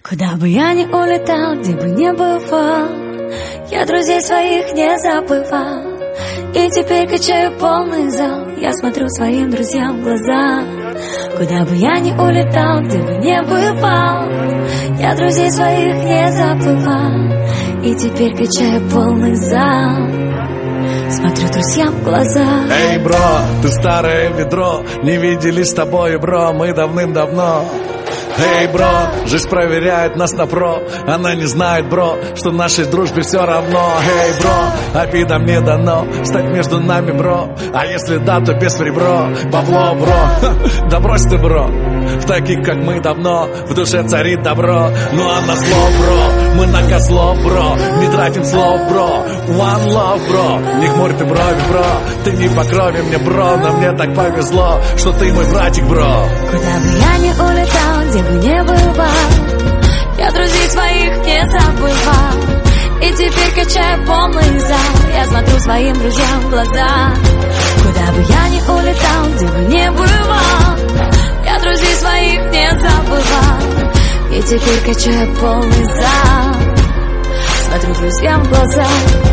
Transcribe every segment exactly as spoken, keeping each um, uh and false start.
Куда бы я ни улетал, где бы не бывал, я друзей своих не забывал. И теперь качаю полный зал, я смотрю своим друзьям в глаза. Куда бы я ни улетал, где бы не бывал, я друзей своих не забывал. И теперь качаю полный зал, смотрю друзьям в глаза. Эй, бро, ты старое ведро, не виделись с тобой, бро, мы давным-давно. Эй, бро, жизнь проверяет нас на про. Она не знает, бро, что нашей дружбе все равно. Эй, бро, обидам не дано стать между нами, бро. А если да, то без ребро. Бабло, бро, да брось ты, бро. В таких, как мы, давно в душе царит добро. Ну а на зло, бро, мы на козлов, бро. Не тратим слов, бро. One love, бро. Не хмурь ты брови, бро. Ты не по крови мне, бро. Но мне так повезло, что ты мой братик, бро. Куда бы я ни улетал, где бы не бывал, я друзей своих не забывал. И теперь качаю полный зал, я смотрю своим друзьям в глаза. Куда бы я ни улетал, где бы не бывал, я друзей своих не забывал. И теперь качаю полный зал, смотрю друзьям в глаза.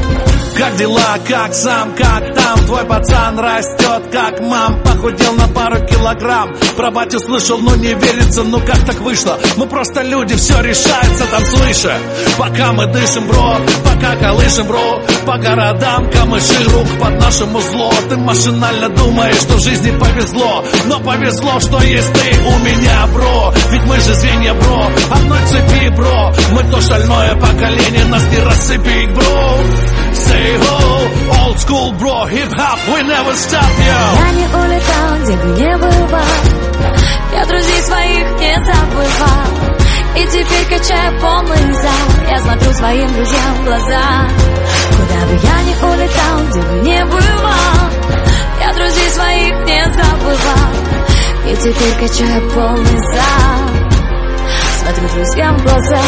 Как дела, как сам, как там? Твой пацан растет, как мам. Похудел на пару килограмм. Про батю слышал, но не верится. Ну как так вышло? Мы просто люди, все решается там свыше. Пока мы дышим, бро, пока колышем, бро. По городам камыши, рук под нашему зло. Ты машинально думаешь, что в жизни повезло. Но повезло, что есть ты у меня, бро. Ведь мы же звенья, бро, одной цепи, бро. Мы то шальное поколение, нас не рассыпить, бро. Say ho, old school bro, hip-hop, we never stop, yo. Я не улетал, где бы не бывал, я друзей своих не забывал. И теперь качаю полный зал, я смотрю своим друзьям в глаза. Куда бы я ни улетал, где бы не бывал, я друзей своих не забывал. И теперь качаю полный зал, смотрю друзьям в глаза.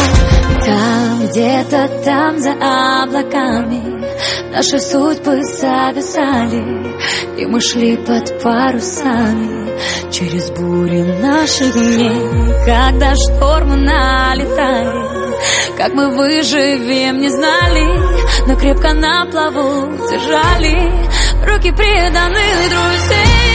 Там, где-то там за облаками наши судьбы зависали, и мы шли под парусами через бури наших дней. Когда штормы налетали, как мы выживем, не знали, но крепко на плаву держали руки преданных друзей.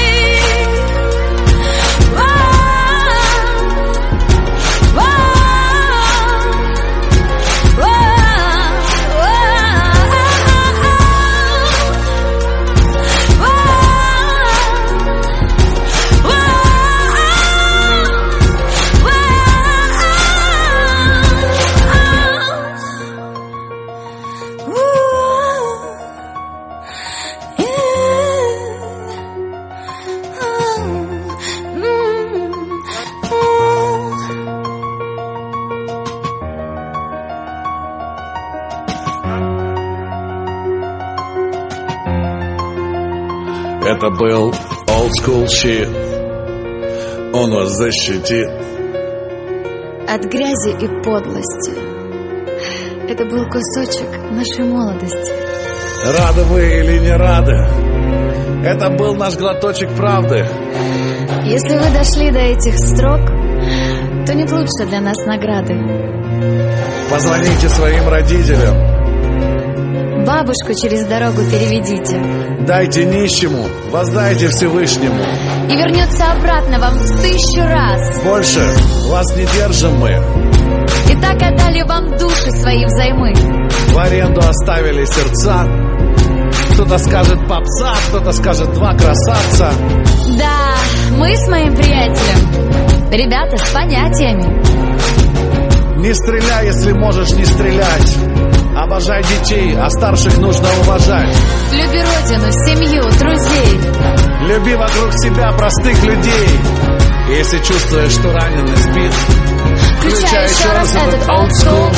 Это был old school shit. Он вас защитит от грязи и подлости. Это был кусочек нашей молодости. Рады вы или не рады, это был наш глоточек правды. Если вы дошли до этих строк, то нет лучше для нас награды. Позвоните своим родителям, бабушку через дорогу переведите. Дайте нищему, воздайте Всевышнему, и вернется обратно вам в тысячу раз. Больше вас не держим мы, и так отдали вам души свои взаймы. В аренду оставили сердца. Кто-то скажет попса, кто-то скажет два красавца. Да, мы с моим приятелем ребята с понятиями. Не стреляй, если можешь не стрелять. Обожай детей, а старших нужно уважать. Люби родину, семью, друзей. Люби вокруг себя простых людей. Если чувствуешь, что раненый спит, включай еще раз этот old school